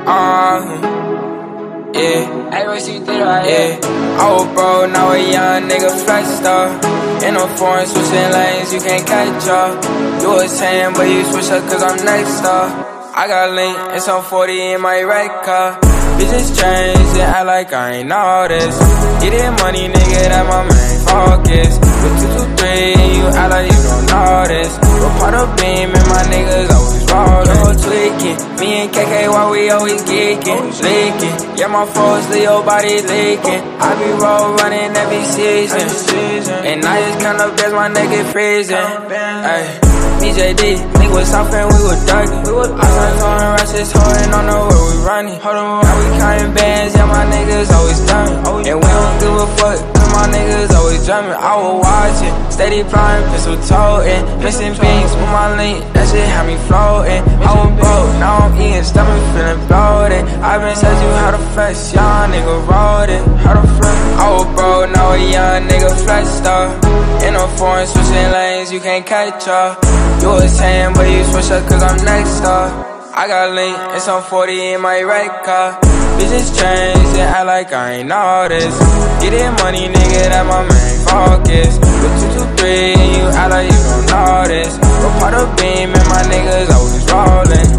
Yeah, I was broke, now a young nigga flexed up. In a foreign switching lanes, you can't catch up. You was saying, but you switch up cause I'm next up. I got link and some 40 in my red car. Bitches change and act like I ain't know this. Getting money, nigga, that my main focus. With 223 and you act like you don't know this. But part of beam and my niggas always rollin', tweaking. Me and KK, why we always geeking, leaking. Yeah, my foes, Leo body leaking. I be roll running every season. And I just count up as my nigga freezing. Ay. BJD, nigga was soft and we was ducking. I started throwing rushes, holding on the where we running. Now we counting bands, yeah, my niggas always done. And we don't give a fuck, cause my niggas always drumming. I was watching, steady flying, pistol toting. Missing beans with my link, that shit had me floating. I was broke, now I'm eating, stomach feeling bloated. I been said you how to flex, young nigga rolled it. How to flex? I was broke, now a young nigga flexed up. In a foreign switching lanes, you can't catch up. You was saying, but you switch up cause I'm next up. I got link and some 40 in my red car. Bitches change and act like I ain't know this. Getting money, nigga, that my main focus. With 223 and you act like you don't know this. But part of beam and my niggas always rollin'.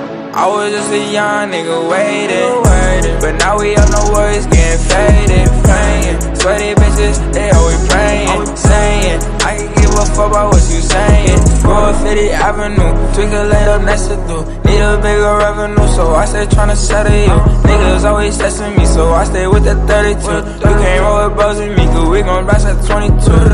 I was just a young nigga waiting. But now we up, no worries, getting faded. Playing, sweaty bitches, they always praying. Saying, I can give a fuck about what you saying. Go 50 Avenue, twinkle laid up next to do. Need a bigger revenue, so I stay tryna settle you. Niggas always testing me, so I stay with the 32. You can't roll with bros with me, cause we gon' blast at 22.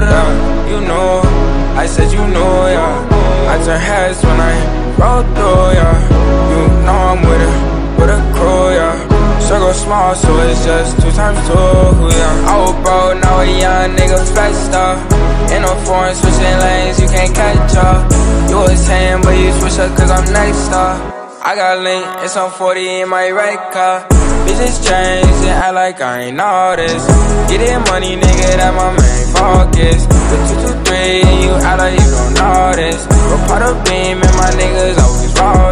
You know, I said you know, yeah. I turn heads when I roll through, yeah. You know I'm with a crew, yeah. Circle small, so it's just 2 times 2, yeah. I was broke, now a young nigga flexed up. In a foreign switching lanes, you can't catch up. You was saying, but you switch up cause I'm next up. I got link and some 40 in my red car. Bitches change and act like I ain't know this. Getting money, nigga, that my main focus. With 223 and you act like you don't know this. But part of beam and my niggas always roll.